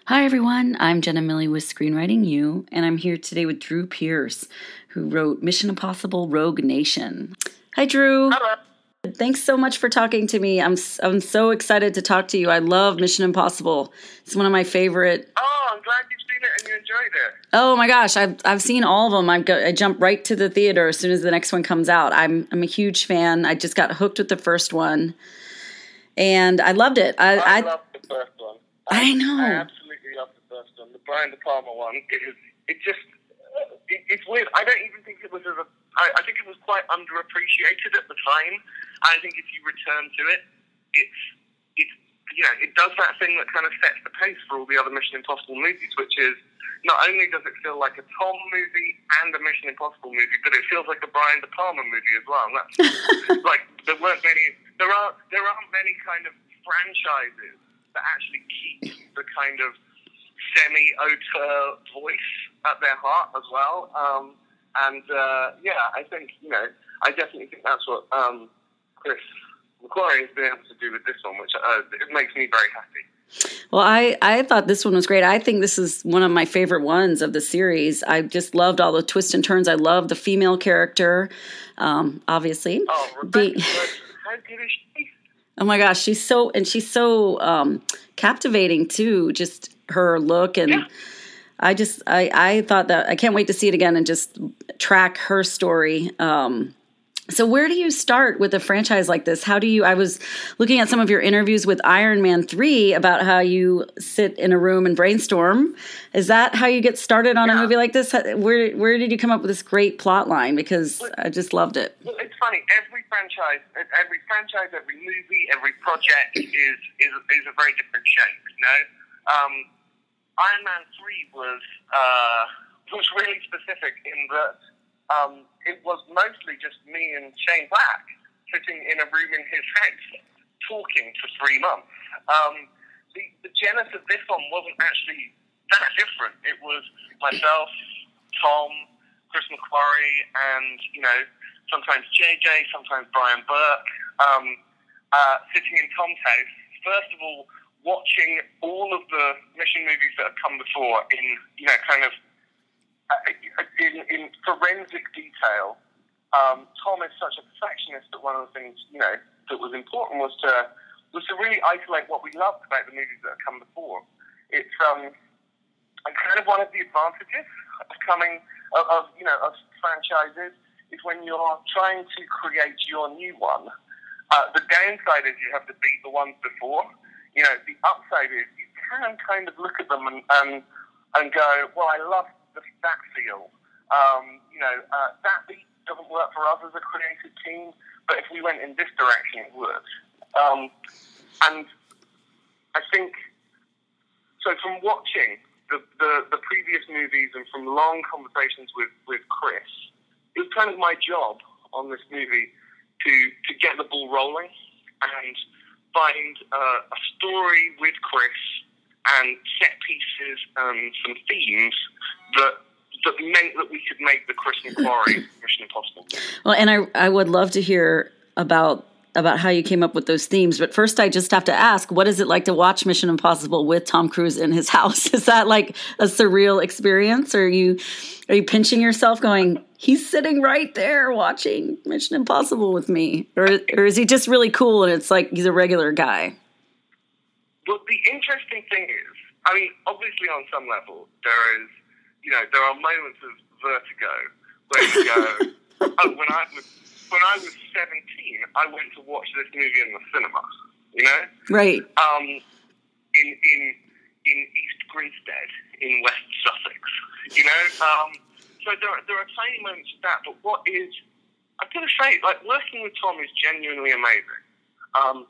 Hi everyone, I'm Jenna Milley with Screenwriting U, and I'm here today with Drew Pierce, who wrote Mission Impossible Rogue Nation. Hi Drew. Hello. Thanks so much for talking to me. I'm so excited to talk to you. I love Mission Impossible. It's one of my favorite. Oh, I'm glad you've seen it and you enjoyed it. Oh my gosh, I've seen all of them. I jump right to the theater as soon as the next one comes out. I'm a huge fan. I just got hooked with the first one, and I loved it. I loved the first one. I know. I absolutely loved the first one. The Brian De Palma one. It's weird. I don't even think it was I think it was quite underappreciated at the time. I think if you return to it, it does that thing that kind of sets the pace for all the other Mission Impossible movies, which is not only does it feel like a Tom movie and a Mission Impossible movie, but it feels like a Brian De Palma movie as well. And that's like there aren't many kind of franchises that actually keep the kind of semi-auteur voice at their heart as well. I think, I definitely think that's what Chris McQuarrie has been able to do with this one, which it makes me very happy. Well, I thought this one was great. I think this is one of my favorite ones of the series. I just loved all the twists and turns. I love the female character, obviously. Oh, Rebecca, how good is she? Oh my gosh, she's so captivating too. Just her look, and yeah. I thought that I can't wait to see it again and just track her story. So where do you start with a franchise like this? I was looking at some of your interviews with Iron Man 3 about how you sit in a room and brainstorm. Is that how you get started on a movie like this? Where did you come up with this great plot line? Because I just loved it. Well, it's funny. Every franchise, every movie, every project is a very different shape, Iron Man 3 was really specific in that it was mostly just me and Shane Black sitting in a room in his house talking for 3 months. The genesis of this one wasn't actually that different. It was myself, Tom, Chris McQuarrie, and sometimes JJ, sometimes Brian Burke, sitting in Tom's house. First of all, watching all of the Mission movies that have come before in forensic detail. Tom is such a perfectionist that one of the things that was important was to really isolate what we loved about the movies that have come before. It's kind of one of the advantages of franchises is when you're trying to create your new one. The downside is you have to beat the ones before. The upside is you can kind of look at them and go, well, I love that feel. That beat doesn't work for us as a creative team, but if we went in this direction, it would. And I think, so from watching the previous movies and from long conversations with Chris, it was kind of my job on this movie to get the ball rolling and find a story with Chris and set pieces and some themes that meant that we could make the Chris McQuarrie Mission Impossible. Well, and I would love to hear about how you came up with those themes. But first, I just have to ask, what is it like to watch Mission Impossible with Tom Cruise in his house? Is that like a surreal experience? Or are you pinching yourself going, he's sitting right there watching Mission Impossible with me? Or is he just really cool and it's like he's a regular guy? Well, the interesting thing is, obviously on some level, there are moments of vertigo where you go, oh, when I was 17, I went to watch this movie in the cinema, Right. In East Grinstead, in West Sussex, So there are tiny moments of that, but what is, I'm going to say, like, working with Tom is genuinely amazing.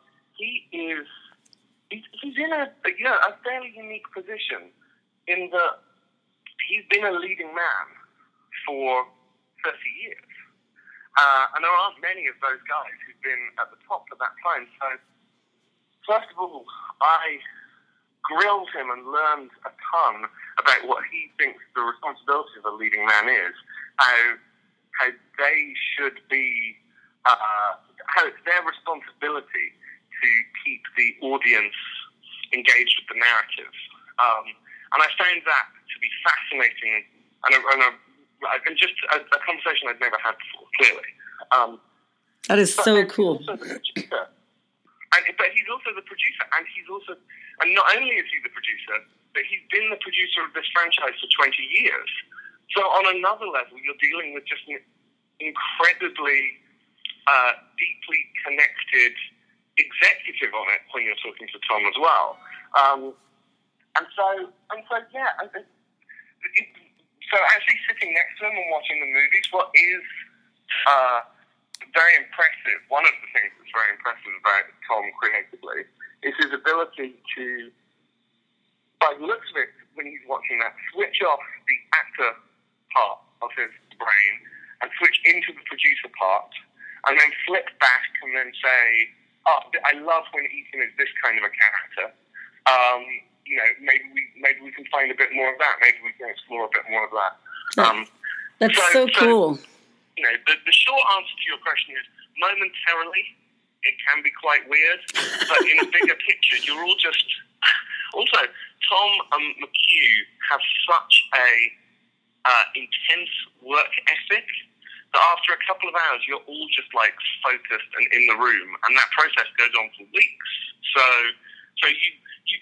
He's in a fairly unique position in that he's been a leading man for 30 years. And there aren't many of those guys who've been at the top at that time. So, first of all, I grilled him and learned a ton about what he thinks the responsibility of a leading man is, how they should be, how it's their responsibility to keep the audience engaged with the narrative. And I found that to be fascinating and just a conversation I'd never had before, clearly. That is so cool. He's also the producer. But he's also the producer, and not only is he the producer, but he's been the producer of this franchise for 20 years. So on another level, you're dealing with just an incredibly deeply connected executive on it when you're talking to Tom as well. So actually sitting next to him and watching the movies, what is very impressive, one of the things that's very impressive about Tom creatively, is his ability to, by the looks of it, when he's watching that, switch off the actor part of his brain and switch into the producer part, and then flip back and then say, I love when Ethan is this kind of a character. Maybe we can find a bit more of that. Maybe we can explore a bit more of that. That's so cool. The short answer to your question is, momentarily, it can be quite weird, but in a bigger picture, you're all just... Also, Tom and McHugh have such a intense work ethic that after a couple of hours, you're all just like focused and in the room, and that process goes on for weeks. So you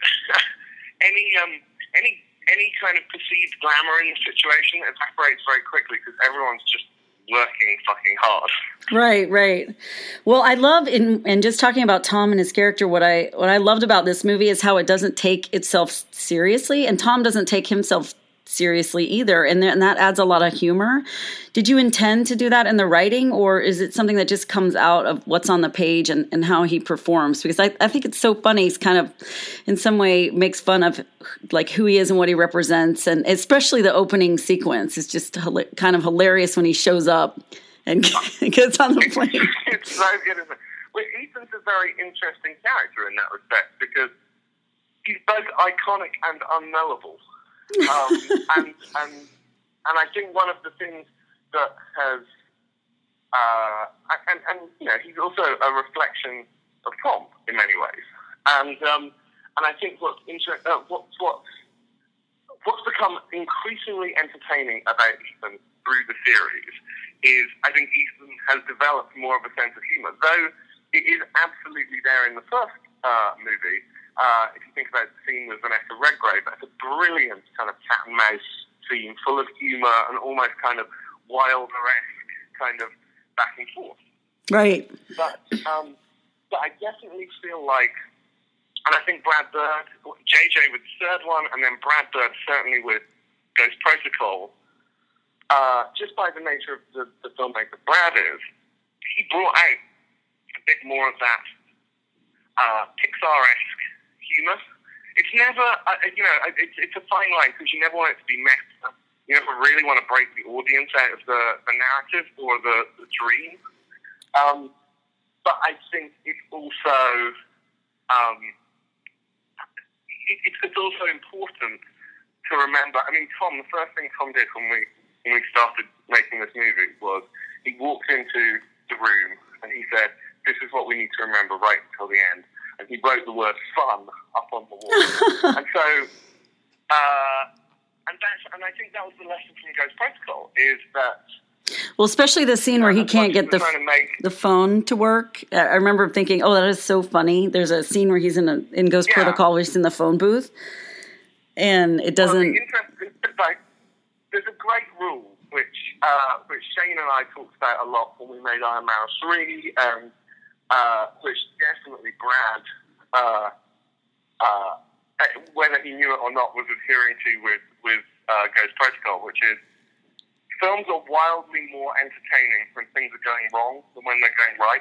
any kind of perceived glamour in the situation evaporates very quickly because everyone's just working fucking hard. Right. Well, I love and just talking about Tom and his character, what I loved about this movie is how it doesn't take itself seriously, and Tom doesn't take himself seriously either, and that adds a lot of humor. Did you intend to do that in the writing, or is it something that just comes out of what's on the page and how he performs? Because I think it's so funny. He's kind of, in some way, makes fun of like who he is and what he represents, and especially the opening sequence is just kind of hilarious when he shows up and gets on the plane. It's so good, isn't it? Well, Ethan's a very interesting character in that respect because he's both iconic and unknowable. And I think one of the things that has, he's also a reflection of Tom in many ways. And I think what's become increasingly entertaining about Ethan through the series is I think Ethan has developed more of a sense of humor, though it is absolutely there in the first movie. If you think about the scene with Vanessa Redgrave, that's a brilliant kind of cat and mouse scene, full of humor and almost kind of Wilder-esque kind of back and forth. Right. But I definitely feel like, and I think Brad Bird, JJ with the third one, and then Brad Bird certainly with Ghost Protocol, just by the nature of the filmmaker Brad is, he brought out a bit more of that Pixar-esque humor. It's never, it's a fine line because you never want it to be meta. You never really want to break the audience out of the narrative or the dream. But I think it's also, it's also important to remember. I mean, Tom, the first thing Tom did when we started making this movie was he walked into the room and he said, "This is what we need to remember right until the end." And he wrote the word "fun" up on the wall. And so, and I think that was the lesson from Ghost Protocol, is that... Well, especially the scene where he can't get the phone to work. I remember thinking, oh, that is so funny. There's a scene where he's in Ghost Protocol where he's in the phone booth, and it doesn't... There's a great rule, which Shane and I talked about a lot when we made Iron Man 3, and which definitely Brad, whether he knew it or not, was adhering to with Ghost Protocol, which is films are wildly more entertaining when things are going wrong than when they're going right.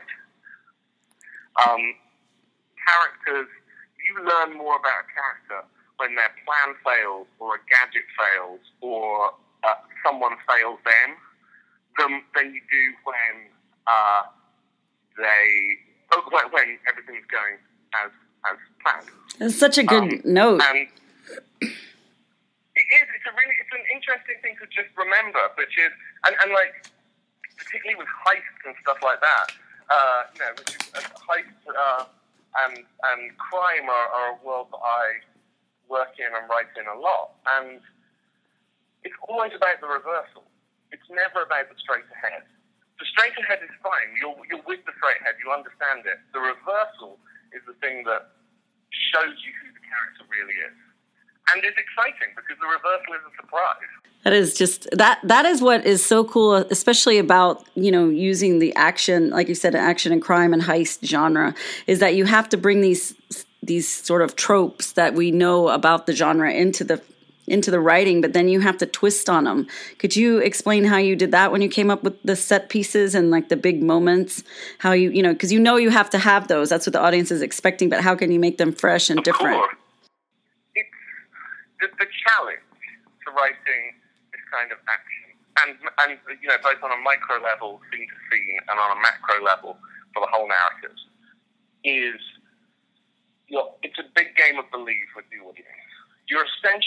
Characters, you learn more about a character when their plan fails or a gadget fails or someone fails them than you do when when everything's going as planned. That's such a good note. And it's an interesting thing to just remember, which is, and like, particularly with heists and stuff like that, heists and crime are a world that I work in and write in a lot. And it's always about the reversal. It's never about the straight ahead. The straight ahead is fine. You're with the straight ahead. You understand it. The reversal is the thing that shows you who the character really is. And it's exciting because the reversal is a surprise. That is just that is what is so cool, especially about, using the action, like you said, action and crime and heist genre, is that you have to bring these sort of tropes that we know about the genre into the writing, but then you have to twist on them. Could you explain how you did that when you came up with the set pieces and like the big moments? How because you have to have those. That's what the audience is expecting, but how can you make them fresh and different? Of course. It's the challenge to writing this kind of action, and both on a micro level, scene to scene, and on a macro level for the whole narrative, is it's a big game of believe with the audience. You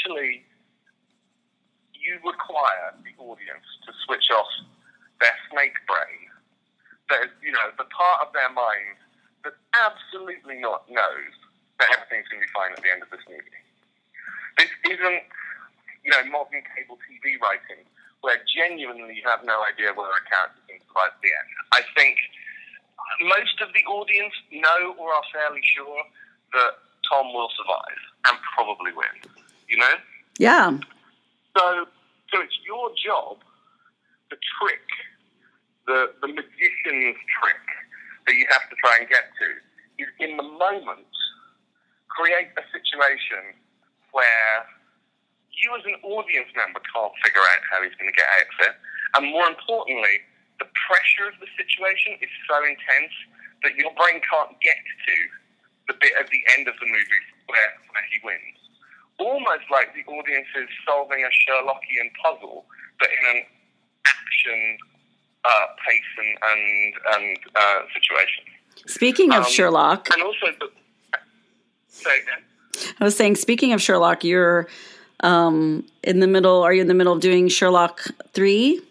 require the audience to switch off their snake brain, that is, the part of their mind that absolutely not knows that everything's going to be fine at the end of this movie. This isn't, modern cable TV writing, where genuinely you have no idea whether a character's going to survive at the end. I think most of the audience know or are fairly sure that Tom will survive and probably win, Yeah. So it's your job, the trick, the magician's trick that you have to try and get to, is in the moment, create a situation where you as an audience member can't figure out how he's going to get out of it. And more importantly, the pressure of the situation is so intense that your brain can't get to the bit at the end of the movie where he wins. Almost like the audience is solving a Sherlockian puzzle, but in an action pace and situation. Speaking of Sherlock... And also... Say again? I was saying, speaking of Sherlock, you're are you in the middle of doing Sherlock 3?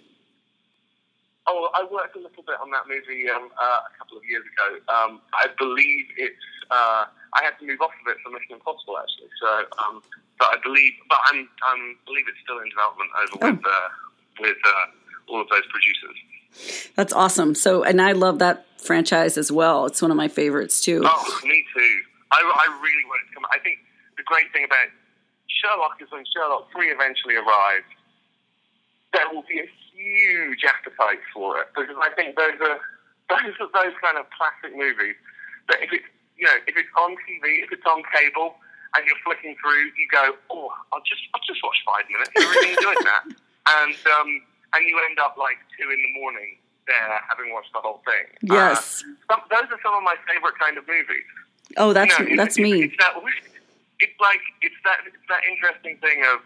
Oh, I worked a little bit on that movie a couple of years ago. I believe I had to move off of it for Mission Impossible, actually. So, but I believe it's still in development with all of those producers. That's awesome. So, and I love that franchise as well. It's one of my favorites too. Oh, me too. I really want it to come. I think the great thing about Sherlock is when Sherlock 3 eventually arrives, there will be a huge appetite for it, because I think those are those kind of classic movies that if it's on TV, if it's on cable, and you're flicking through, you go, oh, I'll just watch 5 minutes. You're really enjoying that, and you end up like 2 a.m. there having watched the whole thing. Yes, those are some of my favorite kind of movies. Oh, that's me. It's that interesting thing of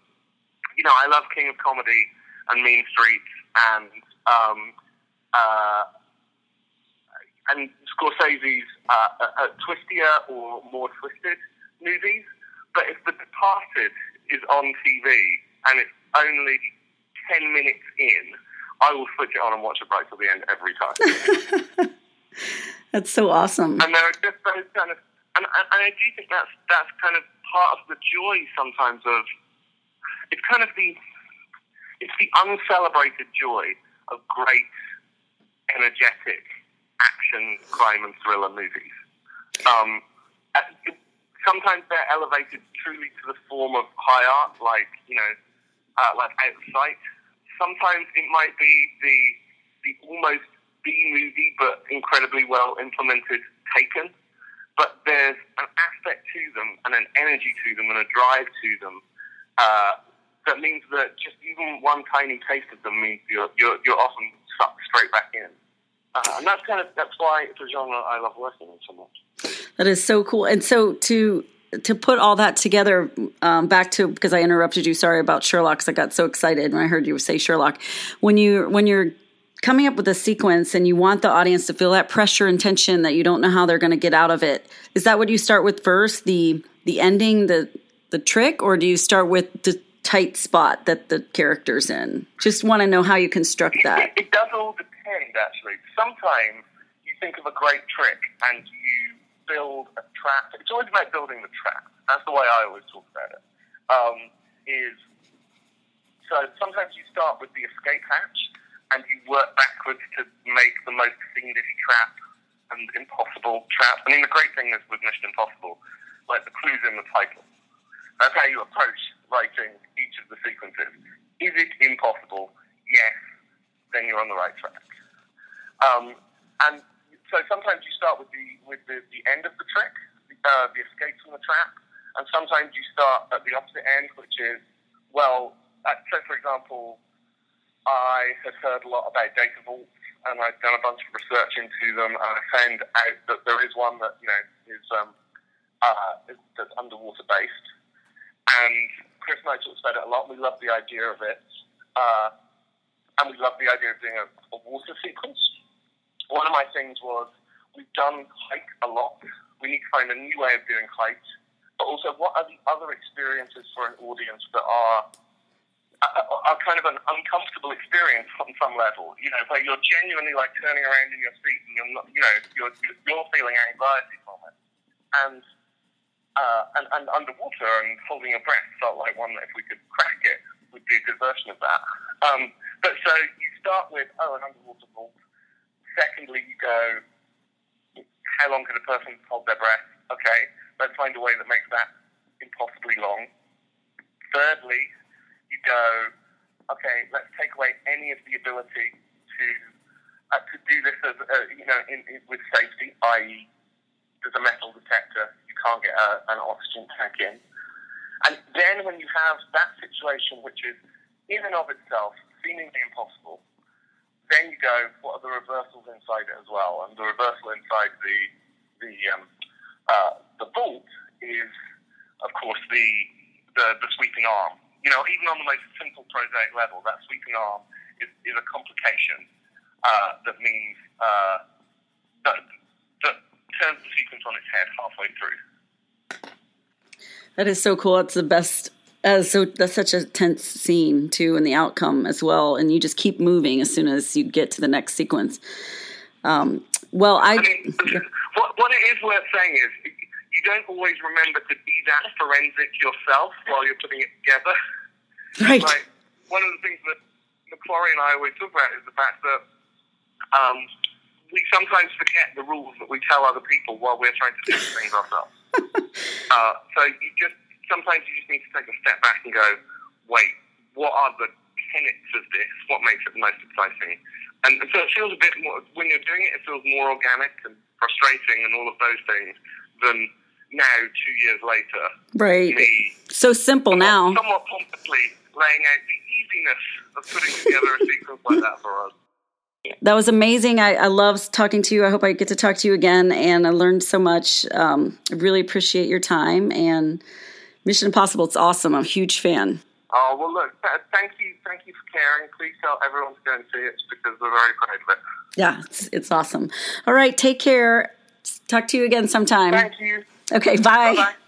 I love King of Comedy and Mean Streets and Scorsese's twistier or more twisted movies. But if The Departed is on TV and it's only 10 minutes in, I will switch it on and watch it right till the end every time. That's so awesome. And there are just those kind of, and I do think that's kind of part of the joy sometimes of, it's kind of the uncelebrated joy of great, energetic action, crime and thriller movies. Sometimes they're elevated truly to the form of high art, like Out of Sight. Sometimes it might be the almost B-movie, but incredibly well implemented Taken. But there's an aspect to them and an energy to them and a drive to them that means that just even one tiny taste of them means you're often sucked straight back in. And that's why it's a genre I love working in so much. That is so cool. And so to put all that together, back to, because I interrupted you, sorry about Sherlock, because I got so excited when I heard you say Sherlock. When you're coming up with a sequence and you want the audience to feel that pressure and tension that you don't know how they're going to get out of it, is that what you start with first, the ending, the trick, or do you start with the tight spot that the character's in? Just want to know how you construct that. It does all depend, actually. Sometimes you think of a great trick and you build a trap. It's always about building the trap. That's the way I always talk about it. So sometimes you start with the escape hatch and you work backwards to make the most fiendish trap and impossible trap. I mean, the great thing is with Mission Impossible, like the clue's in the title. That's how you approach writing each of the sequences. Is it impossible? Yes. Then you're on the right track. And so sometimes you start with the end of the trick, the escape from the trap, and sometimes you start at the opposite end, which is, well, so for example, I have heard a lot about data vaults, and I've done a bunch of research into them, and I found out that there is one that is that's underwater based. And Chris and I talked about it a lot. We love the idea of it, and we love the idea of doing a water sequence. One of my things was we've done height a lot. We need to find a new way of doing height, but also what are the other experiences for an audience that are kind of an uncomfortable experience on some level, where you're genuinely like turning around in your seat and you're not, you're feeling anxiety from it. And underwater and holding your breath felt like one that if we could crack it would be a good version of that. But so you start with, an underwater vault. Secondly, you go, how long can a person hold their breath? Okay, let's find a way that makes that impossibly long. Thirdly, you go, okay, let's take away any of the ability to do this as with safety, i.e., there's a metal detector, you can't get an oxygen tank in. And then when you have that situation, which is in and of itself seemingly impossible, then you go, what are the reversals inside it as well? And the reversal inside the vault is, of course, the sweeping arm. Even on the most simple prosaic level, that sweeping arm is a complication that means that turns the sequence on its head halfway through. That is so cool. It's the best. So that's such a tense scene too, and the outcome as well. And you just keep moving as soon as you get to the next sequence. I mean, what it is worth saying is you don't always remember to be that forensic yourself while you're putting it together. Right. Like, one of the things that McQuarrie and I always talk about is the fact that we sometimes forget the rules that we tell other people while we're trying to do things ourselves. So sometimes you just need to take a step back and go, wait, what are the tenets of this? What makes it the most exciting? And so it feels a bit more, when you're doing it, it feels more organic and frustrating and all of those things than now, 2 years later. Right. So simple now. Somewhat pompously laying out the easiness of putting together a sequence like that for us. That was amazing. I love talking to you. I hope I get to talk to you again. And I learned so much. I really appreciate your time. And Mission Impossible, it's awesome. I'm a huge fan. Oh, well, look, thank you for caring. Please tell everyone to go and see it because we're very proud of it. Yeah, it's awesome. All right, take care. Talk to you again sometime. Thank you. Okay, bye. Bye-bye.